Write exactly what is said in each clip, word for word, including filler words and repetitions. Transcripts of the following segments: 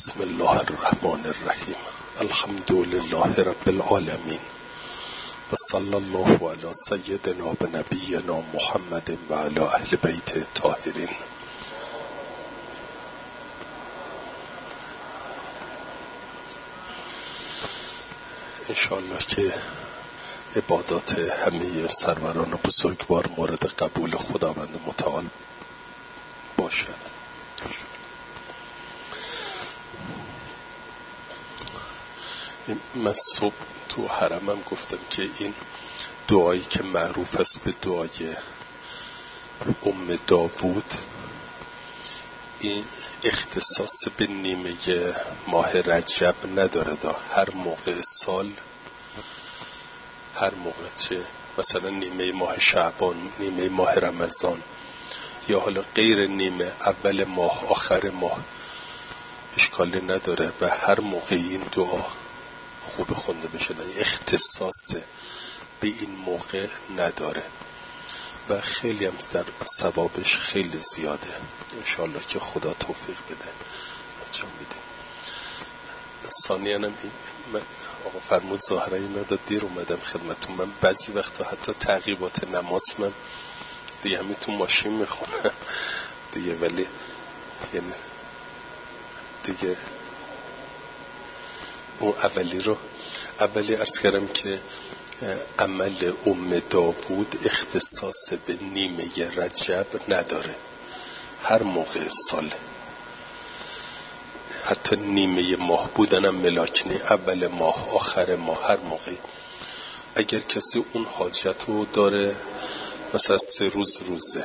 بسم الله الرحمن الرحیم. الحمد لله رب العالمین و صلی الله علی سیدنا و نبینا محمد و علی اهل بیت الطاهرین. انشاءالله که عبادات همه سروران بزرگوار مورد قبول خداوند متعال باشد. من صبح تو حرمم گفتم که این دعایی که معروف است به دعای ام داوود، این اختصاص به نیمه ماه رجب نداره. دا هر موقع سال، هر موقع، چه مثلا نیمه ماه شعبان، نیمه ماه رمضان، یا حالا غیر نیمه، اول ماه، آخر ماه، اشکالی نداره و هر موقع این دعا خوب خونده بشه. اختصاص به این موقع نداره و خیلی هم در ثوابش خیلی زیاده. انشاءالله که خدا توفیق بده انجام بده. ثانیاً هم من آقا فرمود ظاهرا این مقدار دیر اومدم خدمتتون. من بعضی وقتا حتی تعقیبات نماز من دیگه همین تو ماشین میخونم دیگه، ولی یعنی دیگه اون اولی رو اولی عرض کردم که عمل ام داوود اختصاص به نیمه رجب نداره، هر موقع سال، حتی نیمه ماه بودنم ملاکنی، اول ماه، آخر ماه، هر موقع. اگر کسی اون حاجت رو داره، مثلا سه روز روزه،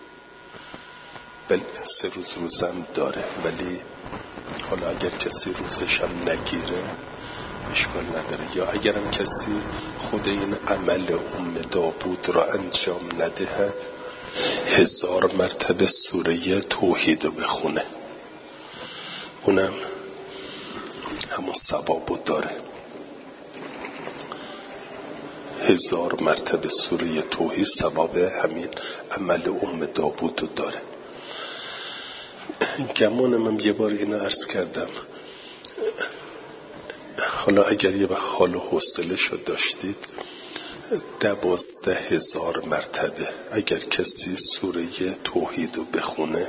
بل سه روز روزم داره، ولی حالا اگر کسی روزش هم نگیره اشکال نداره. یا اگرم کسی خود این عمل ام داوود را انجام ندهد، هزار مرتبه سوره توحید رو بخونه، اونم همون ثوابو داره. هزار مرتبه سوره توحید ثواب همین عمل ام داوود رو داره. گمانم هم یه بار اینو عرض کردم، حالا اگر یه وقت حال و حوصله شد داشتید، دوازده هزار مرتبه اگر کسی سوره توحید رو بخونه،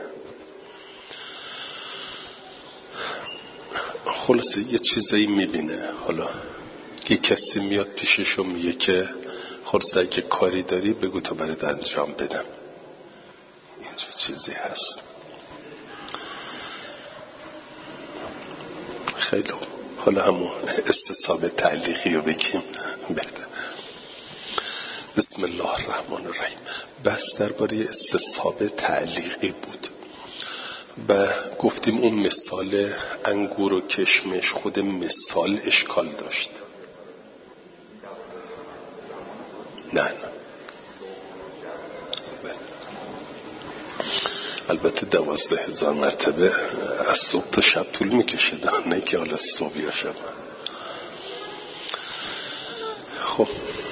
خلاصه یه چیزایی میبینه. حالا یه کسی میاد پیشش و میگه که خلاصه اگه کاری داری بگو تا برات انجام بدم. اینجور چیزی هست. خیلی حالا همون استصحاب تعلیقی رو بگیم بهتر. بسم الله الرحمن الرحیم. بس درباره استصحاب تعلیقی بود و گفتیم اون مثال انگور و کشمش، خود مثال اشکال داشت. نه نه البته دوازده هزار مرتبه از صبح تا شب طول میکشه، نه که حالا صبح یا شب. خب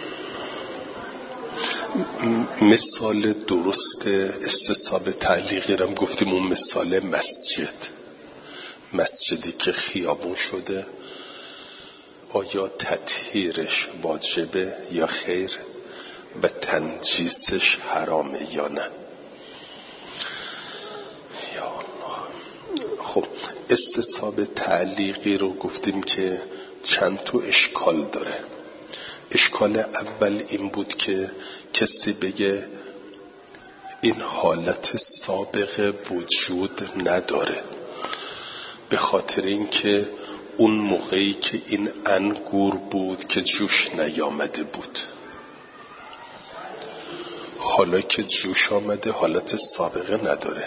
مثال درست استصحاب تعلیقی رو گفتیم اون مثال مسجد، مسجدی که خیابون شده، آیا تطهیرش واجبه یا خیر و تنجیسش حرامه یا نه؟ خب استصحاب تعلیقی رو گفتیم که چند تا اشکال داره. اشکال اول این بود که کسی بگه این حالت سابقه وجود نداره، به خاطر اینکه اون موقعی که این انگور بود که جوش نیامده بود، حالا که جوش آمده حالت سابقه نداره.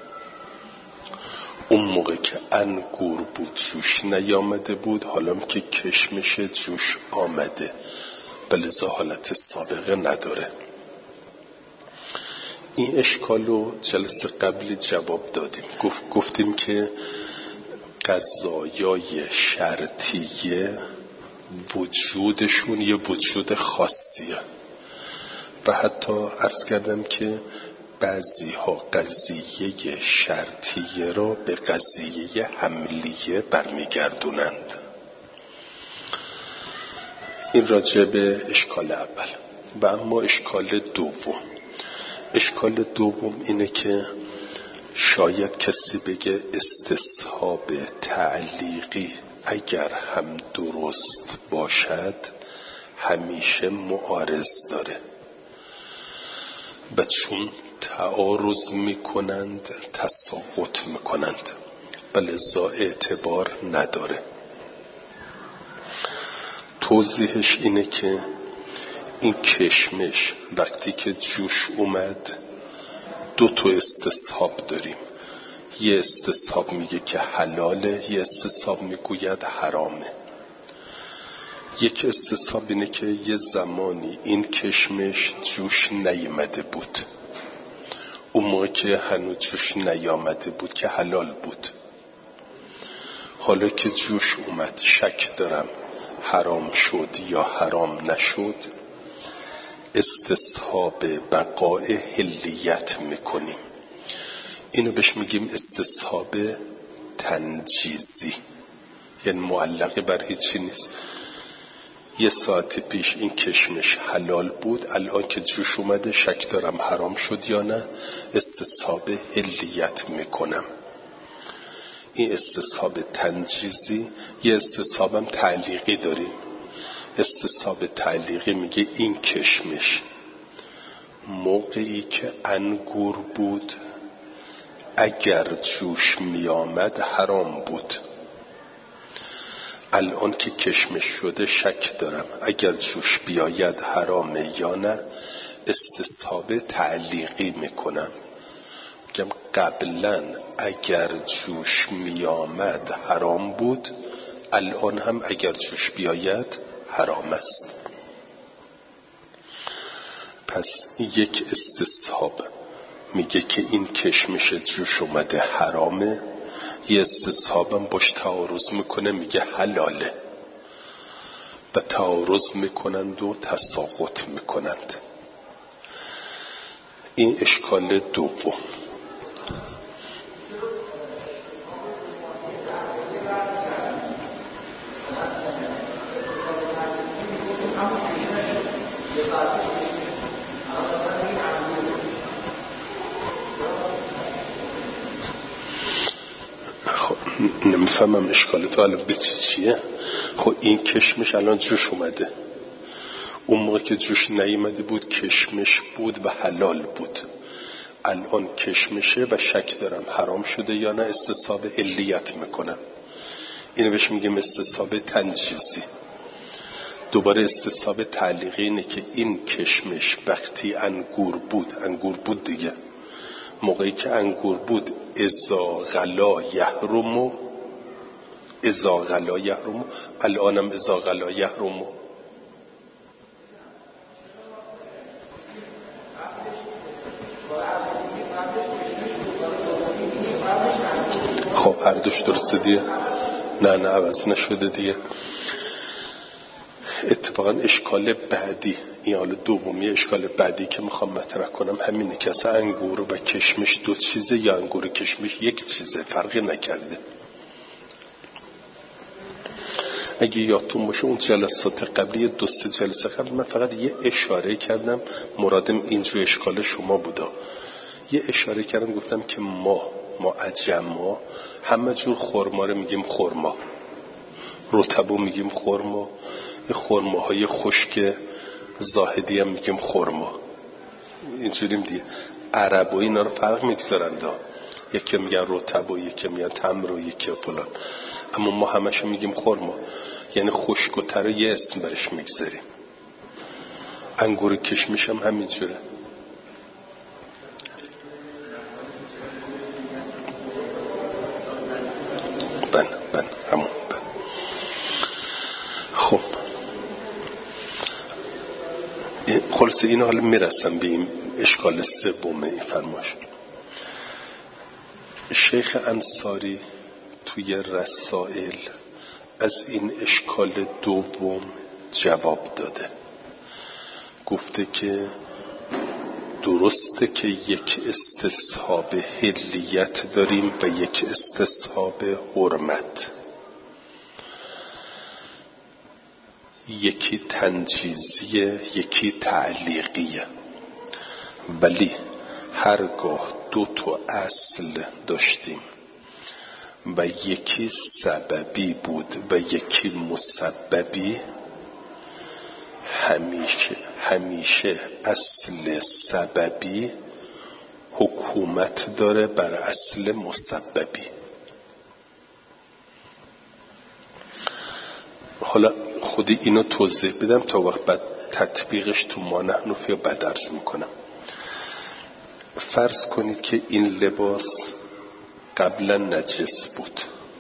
اون موقع که انگور بود جوش نیامده بود، حالا که کشمش جوش آمده، بلذا حالت سابقه نداره. این اشکال رو جلسه قبلی جواب دادیم. گفت گفتیم که قضایای شرطیه وجودشون یه وجود خاصیه و حتی عرض کردم که بعضی ها قضیه شرطیه را به قضیه حملیه برمیگردونند. این راجع به اشکال اول. و اما اشکال دوم، اشکال دوم اینه که شاید کسی بگه استصحاب تعلیقی اگر هم درست باشد همیشه معارض داره و چون تعارض میکنند تساقط میکنند و لذا اعتبار نداره. توضیحش اینه که این کشمش وقتی که جوش اومد دو تا استصحاب داریم. یه استصحاب میگه که حلاله، یه استصحاب میگوید حرامه. یک استصحاب اینه که یه زمانی این کشمش جوش نیامده بود، اون موقع که هنوز جوش نیامده بود که حلال بود. حالا که جوش اومد شک دارم حرام شد یا حرام نشد، استصحاب بقای حلیت میکنیم. اینو بهش میگیم استصحاب تنجیزی، یعنی معلقه بر هیچی نیست. یه ساعت پیش این کشمش حلال بود، الان که جوش اومده شک دارم حرام شد یا نه، استصحاب حلیت میکنم. این استصحاب تنجیزی. یه استصحابم تعلیقی داریم. استصحاب تعلیقی میگه این کشمش موقعی که انگور بود اگر جوش میامد حرام بود، الان که کشمش شده شک دارم اگر جوش بیاید حرامه یا نه، استصحاب تعلیقی میکنم. میگم قبلا اگر جوش میامد حرام بود، الان هم اگر جوش بیاید حرام است. پس یک استصحاب میگه که این کشمش جوش اومده حرامه، یه استصحابم باش تعارض میکنه میگه حلاله و تعارض میکنند و تساقط میکنند. این اشکال دوم. خب نمیفهمم اشکال تو الان به چی چیه. خب این کشمش الان جوش اومده، اون موقع که جوش نیامده بود کشمش بود و حلال بود، الان کشمشه و شک دارم حرام شده یا نه، استصحاب علیت میکنم. اینو بهش میگیم استصحاب تنجیزی. دوباره استصحاب تعلیقی اینه که این کشمش وقتی انگور بود، انگور بود دیگه، موقعی که انگور بود اذا غلا یحرم، اذا غلا یحرم، الانم اذا غلا یحرم. خب هر دوش درسته دیگه، نه نه عوض نشده دیگه. اتفاقا اشکال بعدی، این حال دومی، اشکال بعدی که میخوام مطرح کنم همینه که اصلا انگور و کشمش دو چیزه یا انگور و کشمش یک چیزه، فرقی نکرده. اگه یادتون باشه اون جلسات قبلی، دو سه جلسه قبل من فقط یه اشاره کردم، مرادم اینجور اشکال شما بودا. یه اشاره کردم گفتم که ما ما عجما همه جور خرما رو میگیم خرما، رطبو میگیم خرما، یه خرماهای خشک زاهدی هم میگیم خرما، اینجوریم دیگه. عرب و اینا رو فرق میگذارند، یکی میگن رطب و یکی میگن تمر و یکی فلان، اما ما همشو میگیم خرما، یعنی خشک و تر یه اسم برش میگذاریم. انگور کشمش هم همینجوره. بن بن همون بن. خب خلاصه اینو حالا میرسم به این اشکال سوم. این فرماش شیخ انصاری توی رسائل از این اشکال دوم جواب داده، گفته که درسته که یک استصحاب حلیت داریم و یک استصحاب حرمت، یکی تنجیزیه یکی تعلیقیه، ولی هرگاه دو تا اصل داشتیم و یکی سببی بود و یکی مسببی، همیشه همیشه اصل سببی حکومت داره بر اصل مسببی. حالا خودی اینو توضیح بدم تا وقت بعد تطبیقش تو ما نحن فی بعد عرض میکنم. فرض کنید که این لباس قبلا نجس بود،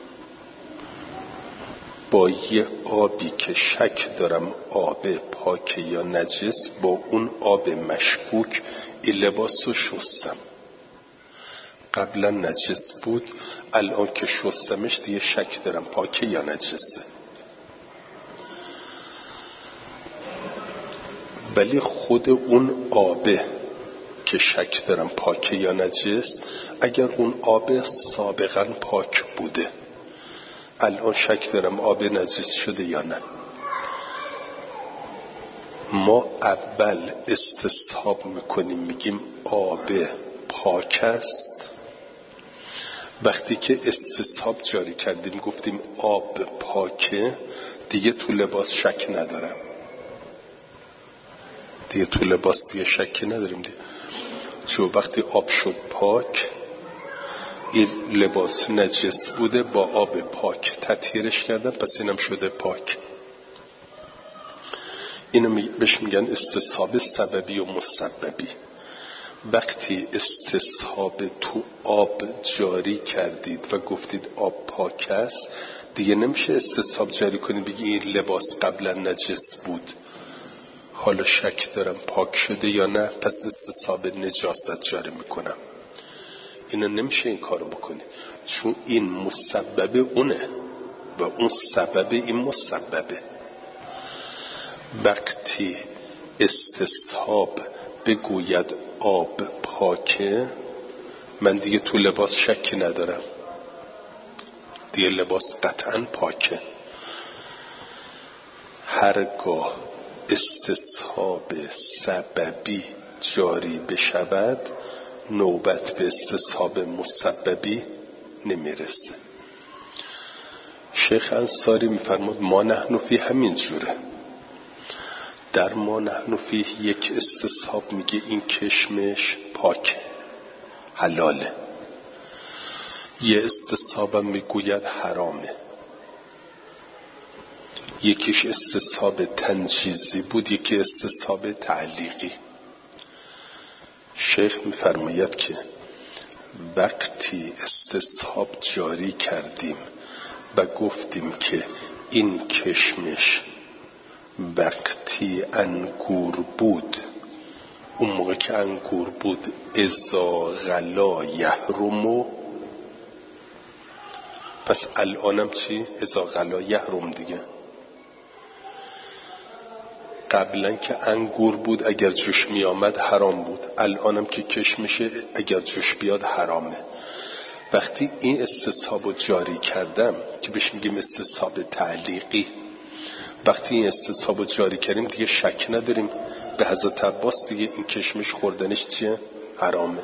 با یه آبی که شک دارم آب پاک یا نجس، با اون آب مشکوک این لباس رو شستم. قبلا نجس بود، الان که شستمش دیگه شک دارم پاک یا نجسه. ولی خود اون آبه که شک دارم پاک یا نجس، اگر اون آب سابقا پاک بوده، الان شک دارم آب نجس شده یا نه. ما اول استصحاب میکنیم، میگیم آب پاک است. وقتی که استصحاب جاری کردیم گفتیم آب پاکه، دیگه تو لباس شک ندارم، دیگه تو لباس دیگه شکی نداریم دیگه. چون وقتی آب شد پاک، این لباس نجس بوده، با آب پاک تطهیرش کردن، پس اینم شده پاک. اینو بهش میگن استصحاب سببی و مسببی. وقتی استصحاب تو آب جاری کردید و گفتید آب پاک است، دیگه نمیشه استصحاب جاری کنید بگی این لباس قبلا نجس بود، حالا شک دارم پاک شده یا نه، پس استصحاب نجاست جاری میکنم. اینو نمیشه این کارو بکنی، چون این مسبب اونه و اون سبب این مسببه. وقتی استصحاب بگوید آب پاکه، من دیگه تو لباس شکی ندارم، دیگه لباس قطعا پاکه. هرگاه استصحاب سببی جاری بشود، نوبت به استصحاب مسببی نمیرسه. شیخ انصاری میفرمود ما نحن فی همین جوره. در ما نحن فی یک استصحاب میگه این کشمش پاک حلاله، یه استصحابم میگوید حرامه، یکیش استصحاب تنجیزی بود، یکی استصحاب تعلیقی. شیخ میفرماید که وقتی استصحاب جاری کردیم و گفتیم که این کشمش وقتی انگور بود، اون موقع که انگور بود اذا غلا یحرم، پس الانم چی؟ اذا غلا یحرم دیگه. قبلا که انگور بود اگر جوش می آمد حرام بود، الانم که کشمشه اگر جوش بیاد حرامه. وقتی این استصحاب رو جاری کردم که بهش میگیم استصحاب تعلیقی، وقتی این استصحاب رو جاری کردیم دیگه شک نداریم به حضرت عباس دیگه این کشمش خوردنش چیه؟ حرامه.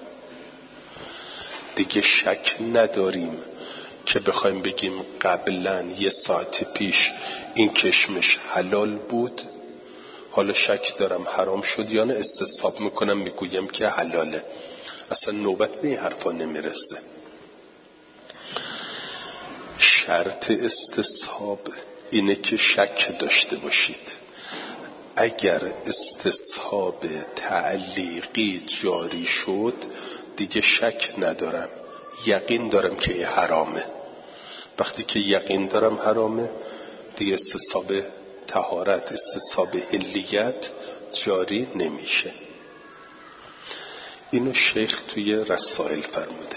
دیگه شک نداریم که بخوایم بگیم قبلا یه ساعت پیش این کشمش حلال بود، حالا شک دارم حرام شد یا نه، استصحاب میکنم میگویم که حلاله. اصلا نوبت به این حرفا نمیرسه. شرط استصحاب اینه که شک داشته باشید. اگر استصحاب تعلیقی جاری شد دیگه شک ندارم، یقین دارم که این حرامه. وقتی که یقین دارم حرامه، دیگه استصحاب طهارت، استصحاب حلیت جاری نمیشه. اینو شیخ توی رسائل فرموده.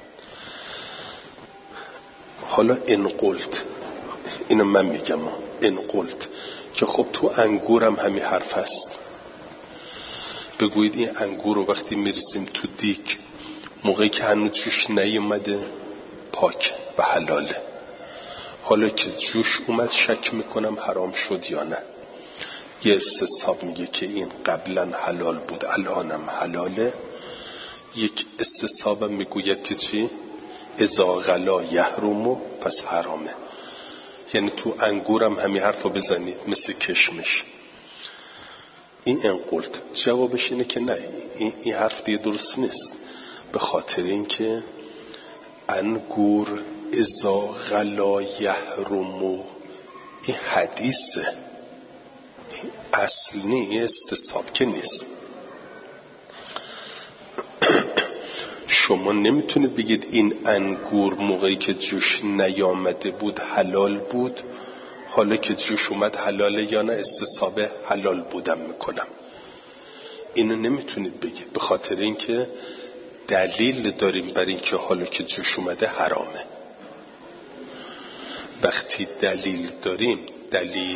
حالا ان قلت، اینو من میگم ان قلت که خب تو انگورم همین حرف هست. بگویید این انگور رو وقتی میریزیم تو دیگ موقعی که هنوز جوش نیومده پاک و حلاله، حالا که جوش اومد شک میکنم حرام شد یا نه. یه استصحاب میگه که این قبلا حلال بود الانم حلاله، یک استصحاب میگوید که چی؟ اذا غلا یحرمو، پس حرامه. یعنی تو انگورم همین حرفو بزنید مثل کشمش. این انقلت جوابش اینه که نه، این, این حرف دیگه درست نیست، به خاطر اینکه انگور اذا غلا یحرمو این حدیثه، این اصل نیست، این استصحاب که نیست. شما نمیتونید بگید این انگور موقعی که جوش نیامده بود حلال بود، حالا که جوش اومد حلاله یا نه، استصحاب حلال بودم میکنم. اینو نمیتونید بگید، به خاطر اینکه دلیل داریم بر این که حالا که جوش اومده حرامه. وقتی دلیل داریم، دلیل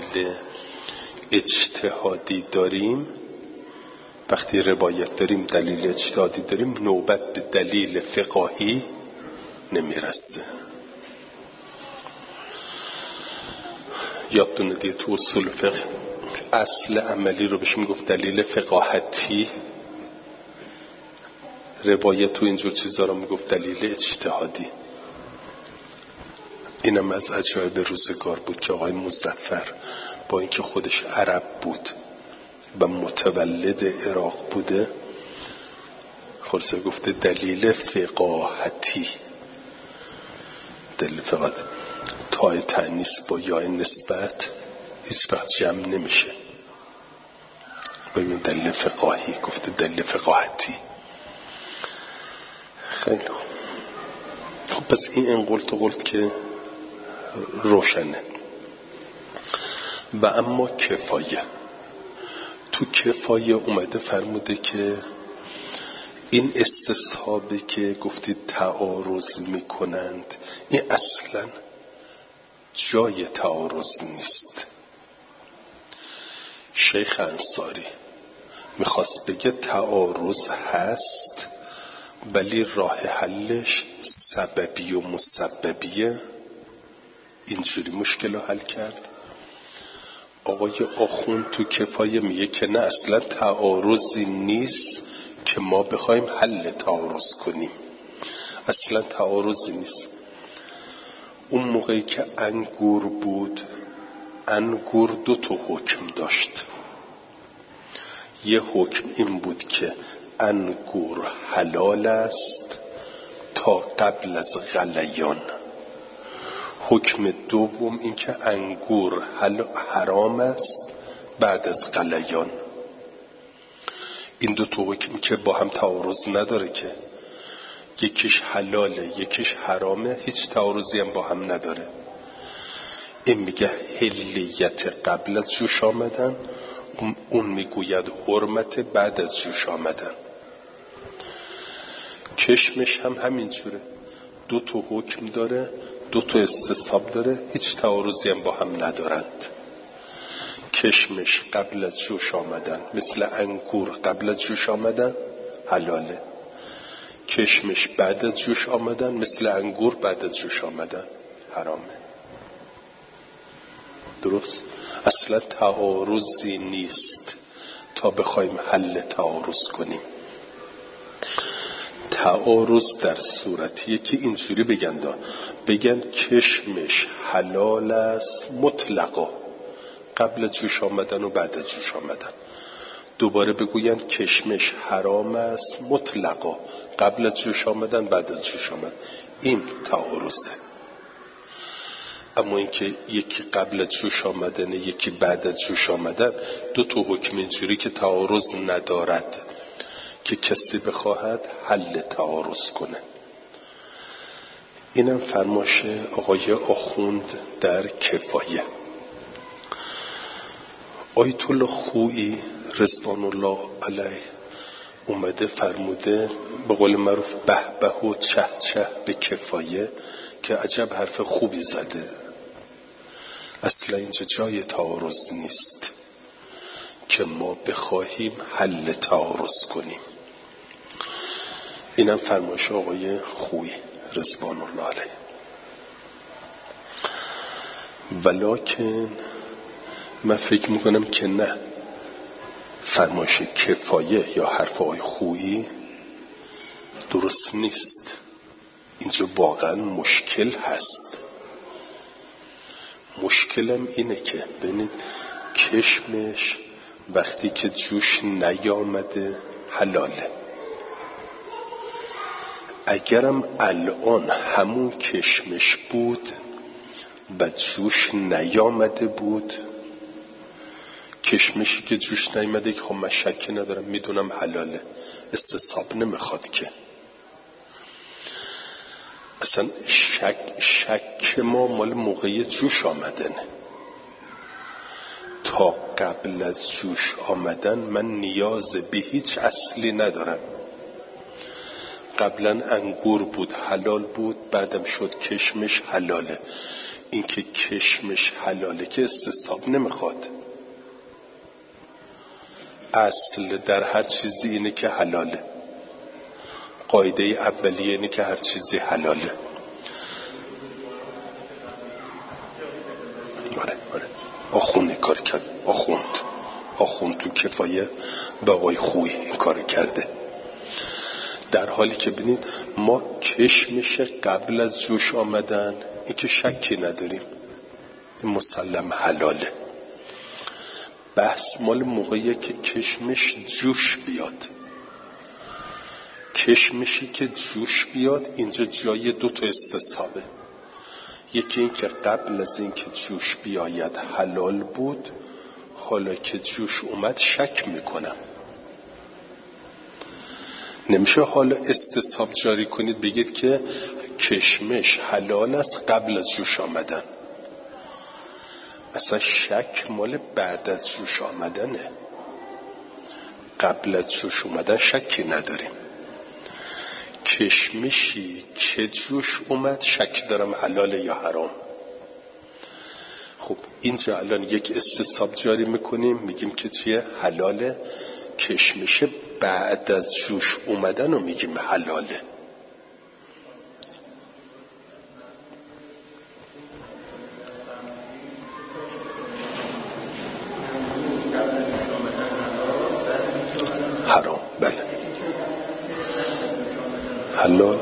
اجتهادی داریم، وقتی روایت داریم دلیل اجتهادی داریم، نوبت به دلیل فقهی نمیرسه. یادتونه دیگه تو اصول فقه اصل عملی رو بهش میگفت دلیل فقاهتی، روایت تو اینجور چیزا رو میگفت دلیل اجتهادی. اینم از عجایب روزگار بود که آقای مظفر با اینکه خودش عرب بود و متولد عراق بوده، خلاصه گفته دلیل فقاهتی. دلیل فقاهتی تای تأنیث با یای نسبت هیچ وقت جمع نمیشه. ببین دلیل فقاهی گفته دلیل فقاهتی. خیلی خب، پس این انقلت و قلت که روشنه. و اما کفایه، تو کفایه اومده فرموده که این استصحابی که گفتید تعارض میکنند، این اصلا جای تعارض نیست. شیخ انصاری میخواست بگه تعارض هست ولی راه حلش سببی و مسببیه، اینجوری مشکل رو حل کرد. آقای آخوند تو کفایه میگه که نه، اصلا تعارضی نیست که ما بخوایم حل تعارض کنیم، اصلا تعارضی نیست. اون موقعی که انگور بود، انگور دو تا حکم داشت. یه حکم این بود که انگور حلال است تا قبل از غلیان. حکم دوم این که انگور حرام است بعد از غلیان. این دو تا حکم که با هم تعارض نداره، که یکیش حلاله یکیش حرامه، هیچ تعارضی هم با هم نداره. این میگه حلیت قبل از جوش آمدن، اون میگوید حرمت بعد از جوش آمدن. کشمش هم همین جوره، دو تا حکم داره، دو تا استصحاب داره، هیچ تعارضی هم با هم ندارند. کشمش قبل از جوش آمدن مثل انگور قبل از جوش آمدن حلاله، کشمش بعد از جوش آمدن مثل انگور بعد از جوش آمدن حرامه. درست؟ اصلا تعارضی نیست تا بخوایم حل تعارض کنیم. تعارض در صورتیه که اینجوری بگن دا بگن کشمش حلال است مطلقا قبل جوش آمدن و بعد جوش آمدن، دوباره بگوین کشمش حرام است مطلقا قبل جوش آمدن بعد جوش آمدن، این تعارضه. اما اینکه یکی قبل جوش آمدن یکی بعد جوش آمدن، دو تا حکم اینجوری که تعارض ندارد که کسی بخواهد حل تعارض کنه. اینم فرماش آقای آخوند در کفایه. آیت الله خویی رضوان الله علیه اومده فرموده به قول معروف به به و چه چه به کفایه که عجب حرف خوبی زده. اصلا اینجا جای تعارض نیست. که ما بخواهیم حل تعارض کنیم. اینم فرمایش آقای خویی رضوان الله علیه. ولکن من فکر میکنم که نه، فرمایش کفایه یا حرف آقای خویی درست نیست. اینجا واقعا مشکل هست. مشکلم اینه که ببینید کشمش وقتی که جوش نیامده حلاله. اگرم الان همون کشمش بود و جوش نیامده بود، کشمشی که جوش نیامده که خب من شکی ندارم میدونم حلاله، استصحاب نمیخواد که. اصلا شک شک ما مال موقع جوش آمدنه. تا قبل از جوش آمدن من نیاز به هیچ اصلی ندارم. قبلا انگور بود حلال بود، بعدم شد کشمش حلاله. این که کشمش حلاله که استصحاب نمیخواد. اصل در هر چیزی اینه که حلاله. قاعده اولیه اینه که هر چیزی حلاله. آره آره آخوند این کار کرد. آخوند آخوند تو کفایه به آقای خویی این کار کرده. در حالی که ببینید ما کشمش قبل از جوش آمدن این که شکی نداریم، این مسلم حلاله. بحث مال موقعیه که کشمش جوش بیاد. کشمشی که جوش بیاد اینجا جای دو تا استصحابه. یکی این که قبل از این که جوش بیاید حلال بود، حالا که جوش اومد شک میکنم. نمیشه حالا استصحاب جاری کنید بگید که کشمش حلال است قبل از جوش آمدن. اصلا شک مال بعد از جوش آمدنه. قبل از جوش اومدن شکی نداریم. کشمشی که جوش اومد شک دارم حلاله یا حرام. خب اینجا الان یک استصحاب جاری میکنیم، میگیم که چیه؟ حلاله. کشمش بعد از جوش اومدن رو میگیم حلاله. حرام. بله حلال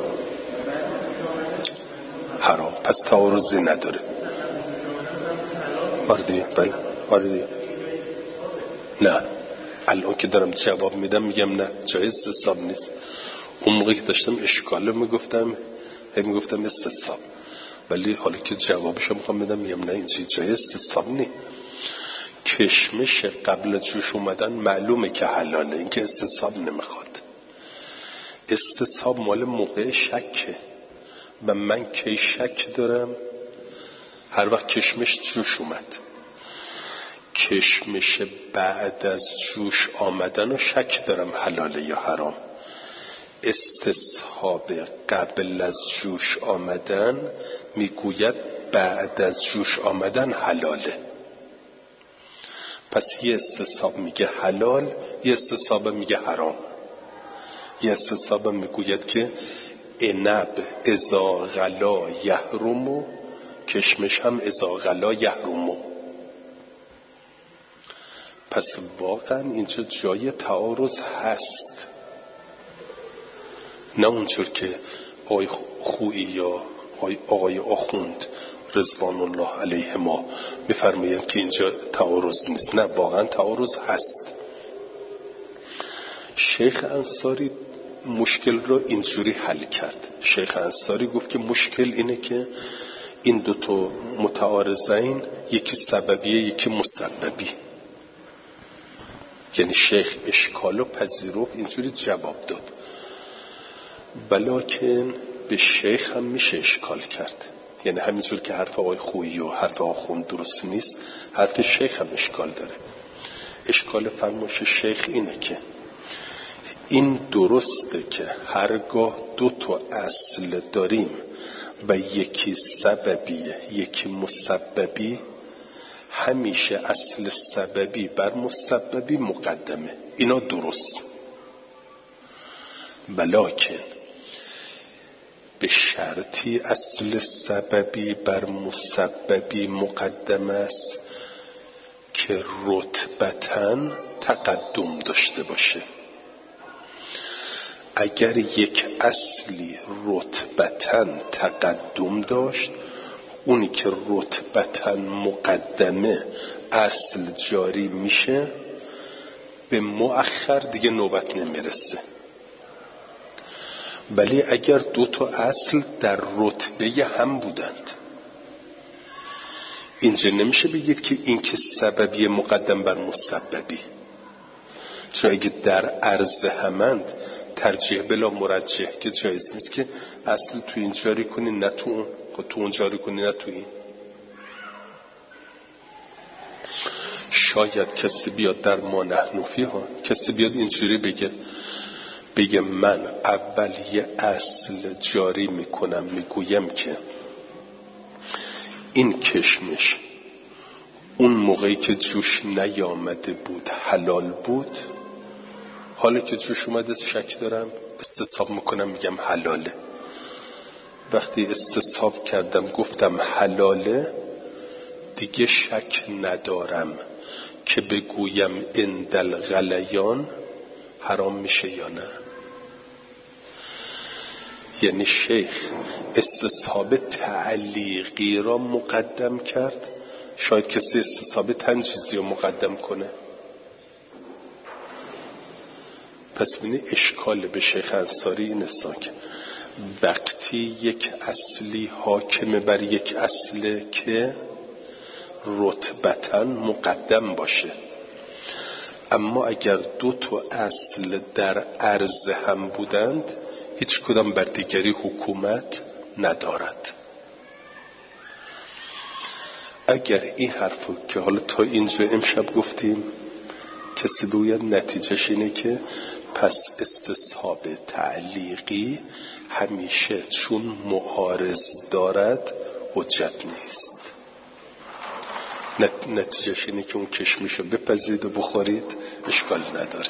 حرام. پس تعارضی نداره. آره دیگه. بله آره دیگه. نه الان که دارم جواب میدم میگم نه جایز استصحاب نیست. اون موقعی که داشتم اشکاله میگفتم هی میگفتم استصحاب، ولی حالا که جوابشو میخوام بدم میگم نه این چیز جایز استصحاب نیست. کشمش قبل جوش اومدن معلومه که حلاله، این که استصحاب نمیخواد. استصحاب مال موقع شکه و من کی شک دارم؟ هر وقت کشمش جوش اومد. کشمش بعد از جوش آمدن و شک دارم حلاله یا حرام. استصحاب قبل از جوش آمدن میگوید بعد از جوش آمدن حلاله. پس یه استصحاب میگه حلال، یه استصحاب میگه حرام. یه استصحاب میگوید که عنب اذا غلا یحرم، کشمش هم اذا غلا یحرم. پس واقعا اینجا جای تعارض هست، نه اونجور که آقای خویی یا آقای آخوند رضوان الله علیه ما میفرمایند که اینجا تعارض نیست. نه واقعا تعارض هست. شیخ انصاری مشکل رو اینجوری حل کرد. شیخ انصاری گفت که مشکل اینه که این دو تا متعارضین یکی سببیه یکی مسببی. یعنی شیخ اشکالو پذیرفت، اینجوری جواب داد. بلکن به شیخ هم میشه اشکال کرد. یعنی همینجور که حرف آقای خویی و حرف آخوند درست نیست، حرف شیخ هم اشکال داره. اشکال فرمایش شیخ اینه که این درسته که هرگاه دو تا اصل داریم و یکی سببیه یکی مسببی، همیشه اصل سببی بر مسببی مقدمه. اینا درست، ولکن به شرطی اصل سببی بر مسببی مقدم است که رتبتاً تقدم داشته باشه. اگر یک اصلی رتبتاً تقدم داشت، اونی که رتبتاً مقدمه اصل جاری میشه، به مؤخر دیگه نوبت نمیرسه. ولی اگر دو تا اصل در رتبه هم بودند، اینجا نمیشه بگید که این که سببی مقدم بر مسببی، چون اگه در عرض همند ترجیح بلا مرجح که جایز نیست که اصل تو این جاری کنی نه تو اون، تو اون جاری کنی نه تو این. شاید کسی بیاد در ما نحنفی ها کسی بیاد اینجوری بگه بگه من اول یه اصل جاری میکنم، میگویم که این کشمش اون موقعی که جوش نیامده بود حلال بود، حالا که جوش اومده شک دارم، استصحاب میکنم میگم حلاله. وقتی استصحاب کردم گفتم حلاله، دیگه شک ندارم که بگویم اندل غلیان حرام میشه یا نه. یعنی شیخ استصحاب تعلیقی را مقدم کرد، شاید کسی استصحاب تنجیزی را مقدم کنه. پس بینی اشکال به شیخ انصاری این است که وقتی یک اصلی حاکم بر یک اصله که رتبتاً مقدم باشه، اما اگر دو تا اصل در عرض هم بودند، هیچ کدام بر دیگری حکومت ندارد. اگر این حرفو که حالا تا اینجا امشب گفتیم کسی بگوید، نتیجهش اینه که پس استصحاب تعلیقی همیشه چون معارض دارد حجت نیست. نتیجهش اینه که اون کشمشو بپزید و بخورید، اشکال نداره.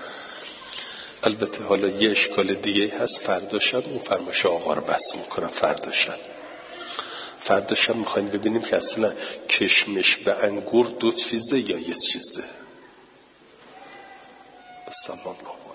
البته حالا یه اشکال دیگه هست، فردا شب اون فرمایش آقا رو بحث میکنم. فردا شب فردا شب میخوایم ببینیم که اصلا کشمش به انگور دو چیزه یا یه چیزه. سلام الله.